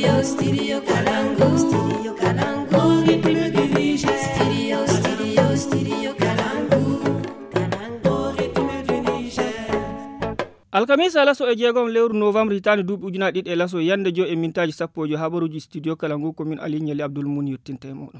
Studio Kalangu. Studio Kalangu. Studio Kalangu. Alkamisa laso e jeegom lewru novembre hitande duuɓi ujunaaɗe ɗiɗi e laso yande jo e mintaji sappojo habaruji studio Kalangu komin alignali Abdoul Mouni yettinte e moɗon.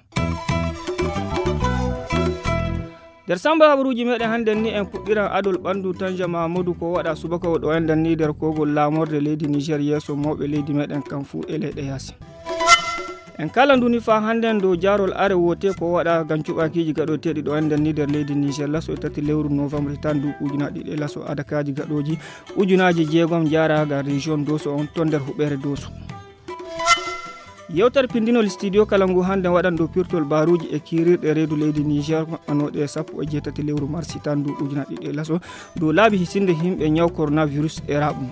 Der samba habaruji meɗen hande ni en puɗɗiran adol ɓandu Tanja Mahamadou ko waɗa subaka o ɗo endan ni der kogol lamorde leydi Niger yeeso mawɓe leydi meɗen kam fuu e leyɗe yaasi. En kala nduni fa handen do jarol are wote ko waɗa gam cuɓakiji gaɗoteɗi ɗo endan ni der leydi Niger laso e tati lewru novembre tan du ujunaɗe ɗiɗi laso adakaji gaɗoji ujunaji jeegom jaraga région Dosso on ton der huɓere Dosso. Yewtere pindinol studio Kalangu hande waɗan do pirtol baruji e kirirɗe reedu leydi Niger anoɗe sappo e jeetati lewru mars tan du ujunaɗe ɗiɗi laso do laabi hisinde himɓe ñaw coronavirus e raɓum.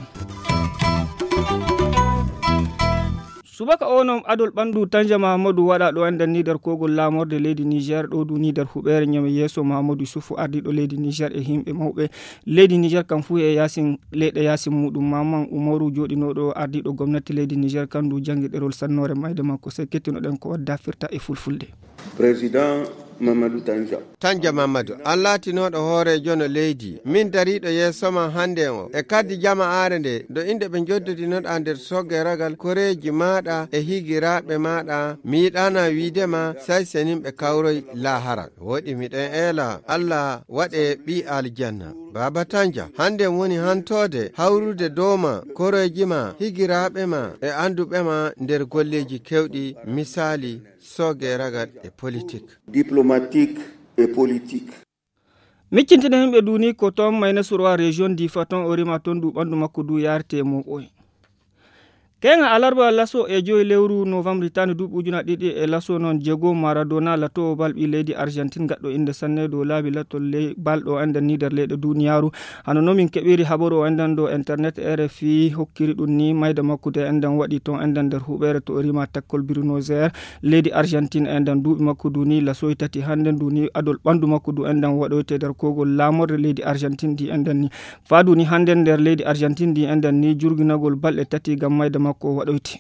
Subaka onom adol ɓandu Tanja Mahamadou waɗa ɗo endan ni der kogol lamorde leydi Niger ɗo du ni der huɓere ñame yeeso Mahamadou Isufu ardiɗo leydi Niger e himɓe mawɓe leydi Niger kam fu e yasin leyɗe yasin muɗum Maman Umaru joɗinoɗo ardiɗo gomnati leydi Niger kandu jangi ɗerol sannore mayde makko se kettinoɗen ko wadda firta e fulfulde. Président Mamadou Tanja Mamadou an laatinoɗo hoorejo no leydi min dariɗo yeesoma hande o e kaddi jama are nde do inde ɓe joddodinoɗa nder sogge ragal koreji maɗa e higiraɓe maɗa mi yiɗana widema say senin ɓe kawroy laharan woɗi miɗen eela Allah waɗe ɓi aljanna. Baba Tanja hande woni hantode hawrude doma koreji ma higiraɓe ma e anduɓe ma nder golleji kewɗi misali sogge ragal e politique diplomatique et politique. Miccintine himɓe duni ko tom mayna surwa région Difa ton o rima ton du ɓandu makko du yarte mo ɓoy. Kenga alarba laso e joyi lewru novembre tani duuɓi ujunaɗe ɗiɗi e laso non Diego Maradona lato balɓi leydi Argentine gaɗɗo inde sanne do laabi latol balɗo endan ni der leyɗe duniyaru hano nomin keɓiri habaru o endan do internet RFI hokkiri ɗum ni mayda makkude endan waɗi ton endan der huɓere to rima takkol Buenos Aires leydi Argentine endan duuɓi makko du ni lasoy tati handen du ni adol ɓandu makko du endan waɗoyte der kogol lamorde leydi Argentine di endan ni faadu ni handen der leydi Argentine di endan ni jurginagol balɗe tati gam mayda ko waɗoyti.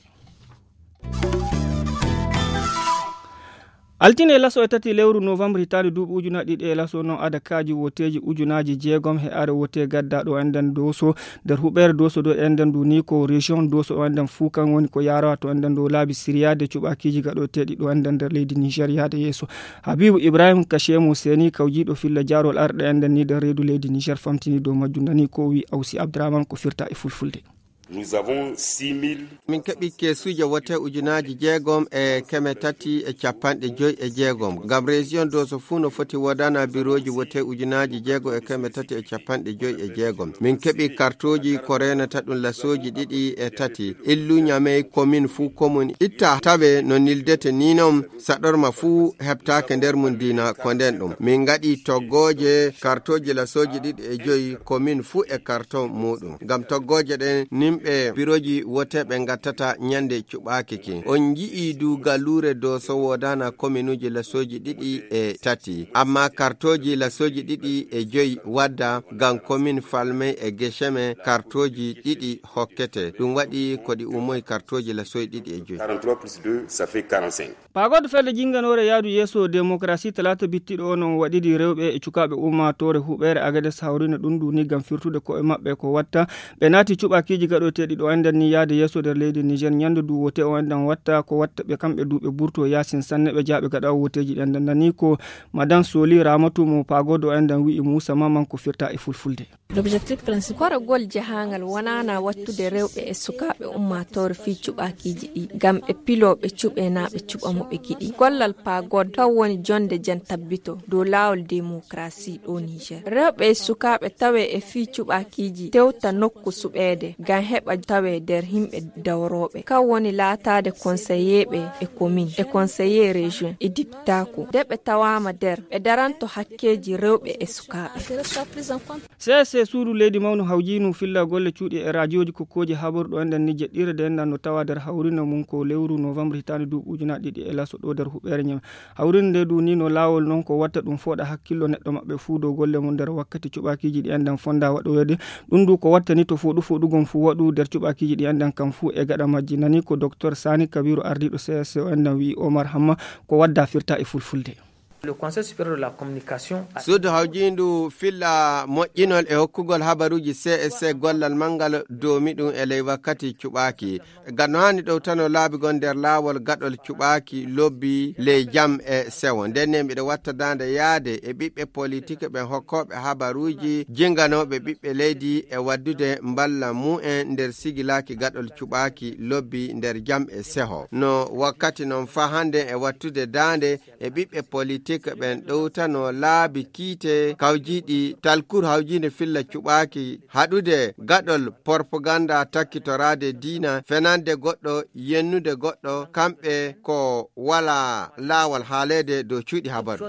Altine laso e tati lewru novembre hitande duuɓi ujunaɗe ɗiɗi e laso non adakaji woteji ujunaji jeegom he are wote gadda ɗo endan Dosso der huɓere Dosso do endan du ni ko région Dosso o endan fuu kan woni ko yarawa to endan do laabi siriyade cuɓakiji gaɗoteɗi ɗo endan der leydi Niger yade yeeso. Habibou Ibrahim Kachemu Seni kawjiɗo filla jarol arɗe endan ni der reedu leydi Niger famtini dow majjum nani ko wi Awsi Abdraman ko firta e fulfulde. Nous avons 6000 min keɓi kesuji wote ujunaji jeegom e keme tati e capanɗe joyi e jeegom gam région Dosso fuu no foti wodana biroji wote ujunaji jeego e keme tati e capanɗe joyi e jeegom min keɓi kartoji ko renata ɗum lasoji ɗiɗi e tati illu ñamey commune fuu commune itta tawe no nildete ninom saɗorma fuu heɓtake nder mum dina ko nden ɗum min gaɗi toggoje kartoji lasoji ɗiɗi e joyi commune fuu e carton muɗum gam toggoje ɗen ɓe biroji woteɓe gattata ñande cuɓakiki on jii du galure Dosso wodana communuji lasoji ɗiɗi e tati amma kartoji lasoji ɗiɗi e joyi wadda gam commune Falmey e Guécheme kartoji ɗiɗi hokkete ɗum waɗi koɗi umoy kartoji lasoji ɗiɗi e joyi 43 plus 2 ça fait 45. Pagode ferde jinganore yaadu yeeso démocratie talata bittiɗo on waɗiɗi rewɓe e cukaɓe ummatore huɓere Agades hawrina ɗum duni gam firtude ko e mabɓe ko watta ɓe naati cuɓakiji gaɗoteɗi ɗo endan ni yaade yeeso der leydi Niger ñande du wote o endan watta ko watta ɓe kamɓe duɓe burto yasin sanne ɓe jaaɓe gaɗa woteji ɗen nani ko madame Soli Ramatu mo Pagode o endan wi'i Moussa Maman ko firta e fulfulde. L'objectif principal korogol jahangal wonana wattude rewɓe e sukaɓe ummatore fi cuɓakiji ɗi gam ɓe piloɓe cuɓe na ɓe cuɓa mo ɓe giɗi gollal Pagode taw woni jonde jan tabbito dow lawol démocratie ɗo Niger rewɓe e sukaɓe tawe e fi cuɓakiji tewta nokku suɓede gam heɓa tawe der himɓe dawroɓe kan woni laatade conseillerɓe e commune e conseiller région e diptako de ɓe tawama der ɓe daranto hakkeji rewɓe e sukaɓe. suudu leydi mawnu hawjinu filla golle cuuɗi e radioji kokkoji habaruɗo endan ni jeɗɗirde endan no tawa der hawrina mum ko lewru novembre hitande duuɓi ujunaɗe ɗiɗi e laso ɗo der huɓere ñame hawrinde nde du ni no lawol non ko watta ɗum fooɗa hakkillo neɗɗo maɓɓe fuu dow golle mum nder wakkati cuɓakiji ɗi endan fonda waɗoyede ɗum du ko watta ni to foɗu foɗugon fu waɗu goɗɗu nder cuɓakiji ɗi andan kam fuu e gaɗa majji. Nani ko docteur Sani Kabiru ardiɗo CSO andan wi Omar Hamma ko wadda firta e fulfulde. Le Conseil supérieur de la communication suudu hawjindu filla moƴƴinol e hokkugol habaruji CSC gollal mangal domi ɗum e ley wakkati cuɓaki ganno hani ɗow tan o laabigon nder laawol gaɗol cuɓaki lobbi ley jam e sewo nden mbiɗa watta dande yaade e ɓiɓɓe politique ɓe hokkoɓe habaruji jinganoɓe ɓiɓɓe leydi e waddude mballa mu'en nder sigilaki gaɗol cuɓaki lobbi nder jam e seho no wakkati non fa hande e wattude dande e ɓiɓɓe politique ɓen ɗowtano laabi kiite kawjiɗi talkur hawjinde filla cuɓaki haɗude gaɗol propaganda takkitorade diina fenande goɗɗo yennude goɗɗo kamɓe ko wala laawol haalede dow cuuɗi habaru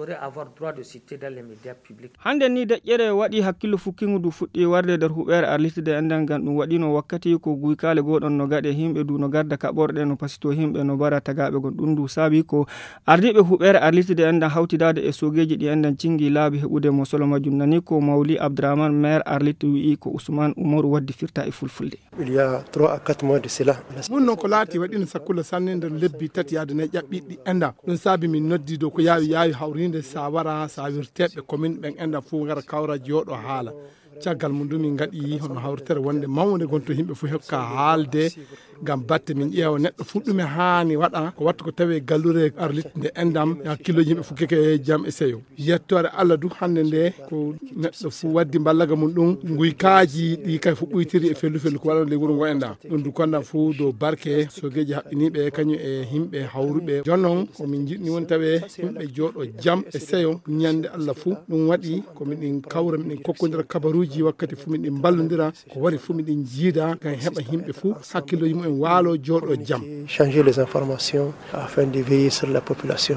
hande ni deƴƴere waɗi hakkillo fukkingu fuɗɗi warde nder huɓere arlitide endan gan ɗum waɗino wakkati ko guykale goɗon no gaɗe himɓe du no garda kaɓorɗe no pasito himɓe no bara tagaɓe gon ɗum du saabi ko ardiɓe huɓere arlitide endan hawtidade e sogeji ɗi endan cingi laabi heɓude mo solo majum nani ko Mawli Abdraman maire Arlit wi'i ko Ousmane Oumarou waddi firta e fulfulde. Il y a 3 à 4 mois de cela. Mun non ko laati waɗino sakkula sanne nder lebbi tati yaade ne ƴaɓɓiɗɗi enda ɗum saabi min noddi dow ko yaawi hawrinde sa wara sa wirteɓe commune ɓen enda fuu ngara kawra jooɗo haala caggal mum ɗum min gaɗi hono hawritere wonde mawde gonto yimɓe fuu hokka haalde gam batte min ƴeewa neɗɗo fuɗɗume haani waɗa ko watta ko tawi gallure Arlit nde endam hakkilloji yimɓe fuu keke e jam e seyo yettore Allah du hande nde ko neɗɗo fuu waddi ballaga mum ɗum guykaji ɗi kay fuu ɓuytiri e fellu ko waɗano ley wuro ngo enda ɗum du konda fuu dow barke sogeji haɓɓiniɓe kañum e himɓe hawruɓe jonnon komin jiɗni woni tawe yimɓe jooɗo jam e seyo ñande Allah fuu ɗum waɗi komiɗin kawra miɗin kokkodira kabaruji wakkati fuu miɗin ballodira ko wari fuu miɗin jiida gam heɓa yimɓe fuu hakkilloji mum en waalo jooɗo jam changer les informations afin de veiller sur la population.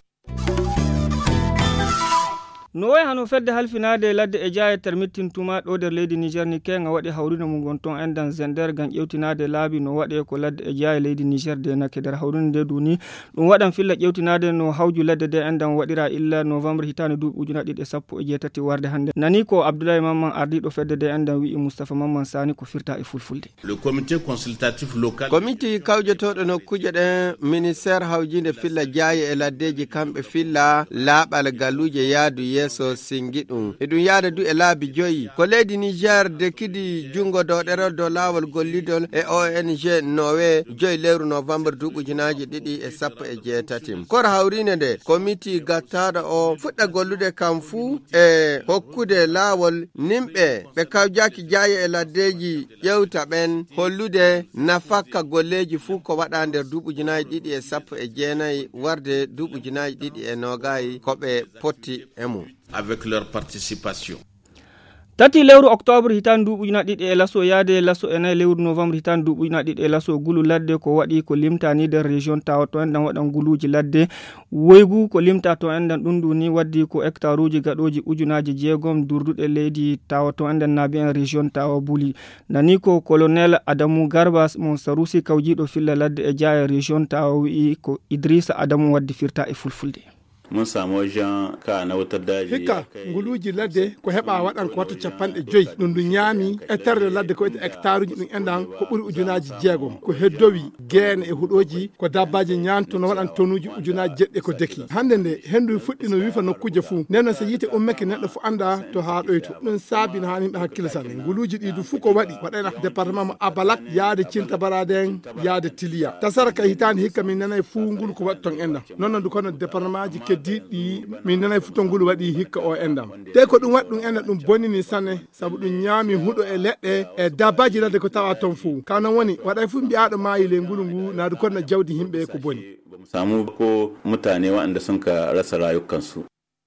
no way hano fedde halfinade ladde e jaya termittintuma ɗo nder leydi Niger ni kenga waɗi hawrino mum gonton endan zender gam ƴewtinade laabi no waɗe ko ladde e jaya leydi Niger de nake nder hawrino nde duni ɗum waɗan filla ƴewtinade no hawju ladde de endan waɗira illa novembre hitande duuɓi 2018 warde hande nani ko Abdoulaye Mamman ardiɗo fedde de endan wi'i Moustapha Mamman Sani ko firta e fulfulde. Le comité consultatif local comité kawjotoɗo nokkuje ɗen ministére hawjinde filla jaya e laddeji kamɓe filla laaɓal galuje yaadu yeso singi ɗum e ɗum yaada du e laabi joyi ko leydi Niger de kidi jungo dow ɗerol dow laawol gollidol e ONG nowe joyi lewru novembre 2018 kor hawrine nde comité gattaɗo o fuɗɗa gollude kam fuu e hokkude laawol nimɓe ɓe kawjaki jaya e laddeji ƴewta ɓen hollude nafakka golleji fuu ko waɗa nder 2019 warde 2020 ko ɓe potti e mum avec leur participation. Tati lewru octobre hitan duuɓi ɗiɗi e laso yaade laso e nayi lewru novembre hitan duuɓi ɗiɗi e laso gulu ladde ko waɗi ko limtani nder région tawa to endan waɗan guluji ladde woygu ko limta to endan ɗum du ni waddi ko hectare uji gaɗoji ujunaji 6 durduɗe leydi tawa to endan naabi en région tawa buli nani ko colonel Adamou Garba mon sarusi kawjiɗo filla ladde e jaya région tawa wi'i ko Idrissa Adamou waddi firta e fulfulde. mun samu wajen ka na wutar daji hikka nguluji ladde ko heɓa waɗan ko watta 50 ɗum ɗum ñaami hectare ladde ko wiyete hectare uji ɗum endan ko ɓuri ujunaji 6 ko heddowi geene e huɗoji ko dabbaji ñanto no waɗan tonuji ujunaji 7 ko deki hande nde hendu fuɗɗi no wifa nokkuje fuu nden so yite ummake neɗɗo fu anda to ha ɗoyto ɗum saabi no hani yimɓe hakkille sanne nguluji ɗi du fu ko waɗi waɗayna département mo Abalak yaade Cinta Baraden yaade Tiliya tasara ka hitande hikka min nanay fu ngulu ko waɗi ton endan non du kono département ji diɗɗi min nanay fu ton ngulu waɗi hikka o endam te ko ɗum waɗi ɗum enda ɗum bonnini sanne saabu ɗum ñaami huɗo e leɗɗe e dabbaji ladde ko tawa ton fuu kanon woni waɗay fu mbiyaɗo maayi le ngulu ngu naadu kono jawdi himɓe ko boni samu ko mutane waɗanda sun ka rasa rayukansu.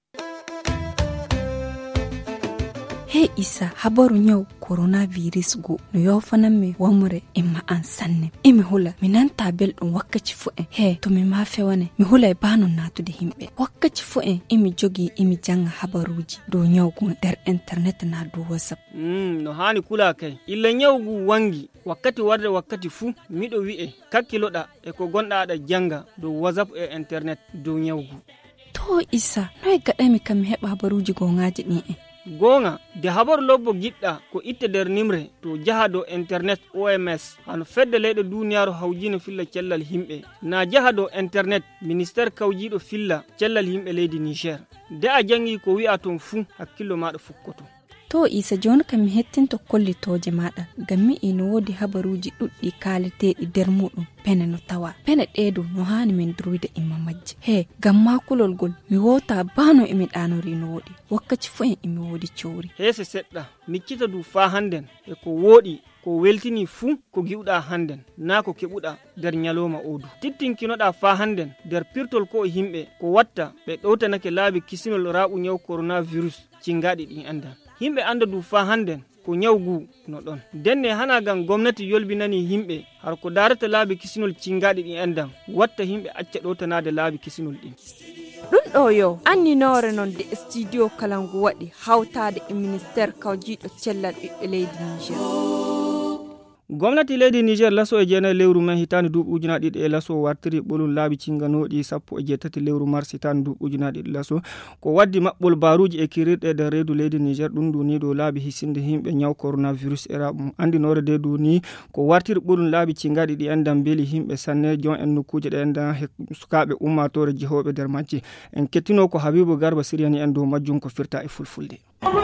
Hey Isa, habaru nyau coronavirus go no yofanan me wamure imma an sanne imi hula minan tabel ɗum wakkaci fu en he to mi ma fewane mi hula e bano natude himɓe wakkaci fu en imi jogi imi janga habaruji dow nyawgu nder internet na dow WhatsApp no hani kula kay illa nyawgu wangi wakkati warde wakkati fu miɗo wi'e kakkiloɗa e ko gonɗa aɗa janga dow WhatsApp e internet dow nyawgu to Isa noy gaɗami kam mi heɓa habaruji gongaji ɗin en gonga de habar lobbo giɗɗa ko itte nder nimre to jaha dow internet OMS hano fedde leyɗe duniyaru hawjino filla cellal himɓe na jaha dow internet ministére kawjiɗo filla cellal himɓe leydi Niger de a jangi ko wi'a ton fuu hakkillo maɗa fukkoto. To Isa joni kam mi hettinto kollitoje maɗa ngam mi ino wodi habaruji ɗuɗɗi kaleteɗi nder muɗum pene no tawa pene ɗeɗo no hani min durwide imma majje he ngam makulol gol mi wota bano emi ɗanori no woɗi wakkati fu en emi wodi cowri hese seɗɗa miccita du fa handen e ko woɗi ko weltini fuu ko giwɗa handen na ko keɓuɗa nder nyaloma odu tittinkinoɗa fa handen nder pirtol ko e himɓe ko watta ɓe ɗowtanake laabi kisinol raɓu nyaw coronavirus cingaɗi ɗin andan himɓe anda du fa handen ko nyawgu no ɗon denne hana gam gomnati yolbinani himɓe har ko darata laabi kisinol cingaɗi ɗin andan watta himɓe acca ɗowtanade laabi kisinol ɗin. ɗum ɗo yo anninore non de studio kalangu waɗi hawtade e ministére kawjiɗo cellal ɓiɓɓe leydi Niger. Gwamnati leydi Niger laso e jeenayi lewru men hitande duuɓi ujunaje ɗiɗi e laso wartiri ɓolum laabi cinganoɗi 17 lewru mars hitande duuɓi ujunaje ɗiɗi laso ko waddi maɓɓol baruji e kirirɗe nder reedu leydi Niger ɗum duni ɗo laabi hissinde himɓe nyaw coronavirus era ɗum andinore de duni ko wartiri ɓolum laabi cingaɗi ɗi endan beeli himɓe sanne jon en nokkuje ɗe endan sukaɓe ummatore jehoɓe nder majji en kettino ko Habibou Garba Siriani en dow majjum ko firta e fulfulde.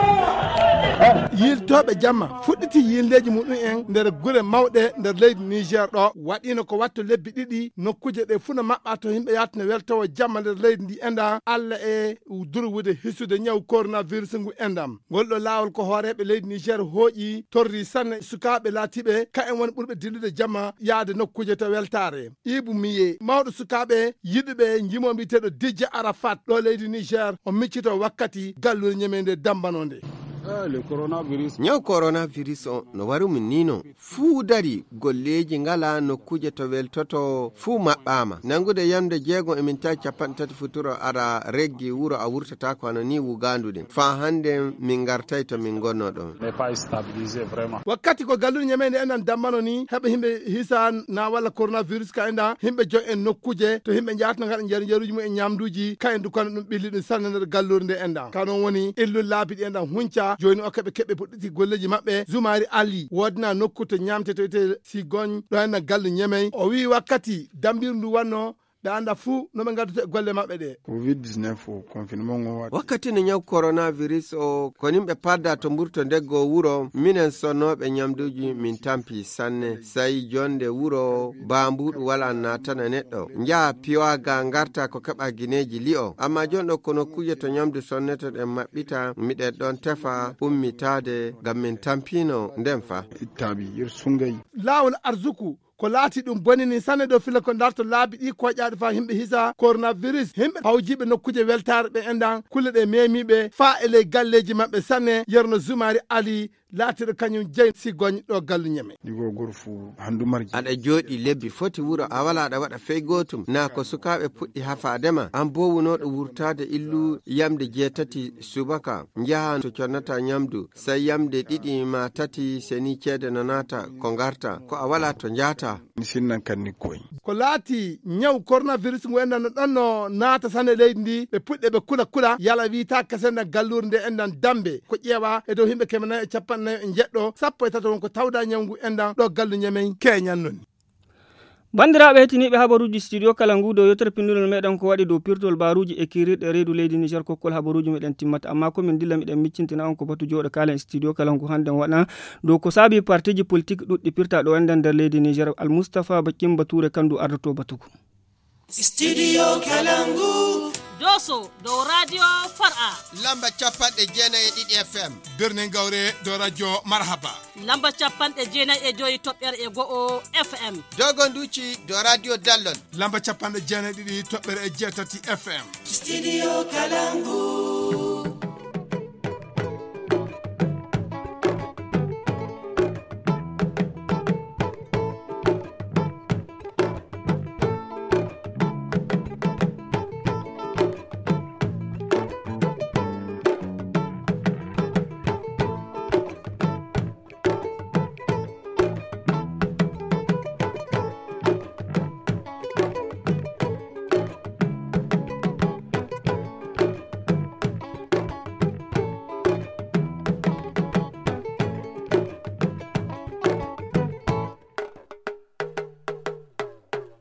yiltoɓe jamma fuɗɗiti yilleji muɗum en nder gure mawɗe nder leydi Niger ɗo waɗino ko watto lebbi ɗiɗi nokkuje ɗe funa maɓɓa to yimɓe yatno weltowo jamma nder leydi ndi enda Allah e durwude hisude ñaw coronavirus ngu endam ngolɗo lawol ko hooreɓe leydi Niger hooƴi torri sanne sukaɓe laatiɓe ka en woni ɓurɓe dillude jamma yaade nokkuje to weltare Ibou Miye mawɗo sukaɓe yiɗuɓe jimo mbiteɗo Dj Arafat ɗo leydi Niger o miccito wakkati gallude ñemede dambanode. Nyaw coronavirus o no warumin nino fuu dari golleji ngala nokkuje to weltoto fuu maɓɓama nangude yamde jeego emin tawi 30 futuro ara reggi wuro a wurtata ko ano ni wuganduɗen fa hande min gartay to min gonno ɗon wakkati ko gallude ñamede enɗan dammano ni heɓa himɓe hisa na walla coronavirus ka enda himɓe jo en nokkuje to himɓe jatno gaɗa jaruji mum e ñamduji ka en dukano ɗum ɓilli ɗum sanne nder gallurde nde enɗan kanon woni illul laabi ɗi enɗan hunca joni o keɓe puɗɗiti golleji maɓɓe Zoumari Ali wodna nokku to ñamte to ite Sigogne ɗo henna galle ñemey o wi wakkati dambir ndu wanno ɓe anda fuu no ɓe gadduta e golle maɓɓe ɗe covid-19 o confinement o waɗi wakkati no ñaw coronavirus o ko nimɓe padda to mburto ndeggo wuro minen sonnoɓe ñamduji min tampi sanne sayi jonde wuro bambuɗu wala natana neɗɗo jaa piwaga garta ko keɓa guineji li'o amma jon ɗo kono kuje to ñamdu sonnete ɗen maɓɓita miɗen ɗon tefa ummitade ngam min tampino nden fa ittaɓi yer sungay lawol arzuku ko laati ɗum bonini sanne ɗo fila ko darto laabi ɗi koƴaɗe fa himɓe hisa coronavirus himɓe hawjiɓe nokkuje weltare ɓe endan kulle ɗe memiɓe fa e ley galleji maɓɓe sanne yerno Zoumari Ali laatiɗo kañum jeyi Sigogne ɗo gallu ñeme ɗigo gor fu handumarji aɗa jooɗi lebbi foti wuro a wala aɗa waɗa fey gotum na ko sukaɓe puɗɗi hafadema an bo wunoɗo wurtade illu yamde 7 subaka jahan to connata ñamdu sai yamde 2 ma 3 seni ceede no nata ko garta ko a wala to jata sinnan kanni koy ko laati ñaw coronavirus ngu endan no ɗon no naata sanne leydi ndi ɓe puɗɗe ɓe kula yala wita kasenda gallurde nde endan dambe ko ƴeewa e dow himɓe 450 en jeɗɗo 13 won ko tawda ñawgu endan ɗo gallu ñemen keñan noni bandiraɓe hetiniɓe habaruji studio kala ngudo yotere pindunol meɗen ko waɗi dow pirtol baruji e kirirɗe reedu leydi Niger kokkol habaruji meɗen timmata amma komin dilla miɗen miccintina on ko batu joɗo kala studio kala ngu hande waɗa dow ko saabi partiji politique ɗuɗɗi pirta ɗo enden nder leydi Niger Al Moustapha Bakim Bature kandu ardoto batuko studio kalangu Doso do radio Far'a lamba 90.1 FM Birnin Gaure do radio Marhaba lamba 90.1 toɓɓere e go'o FM Dogon Duci do radio Dallon lamba 90.2 toɓɓere e jeetati FM studio kalangu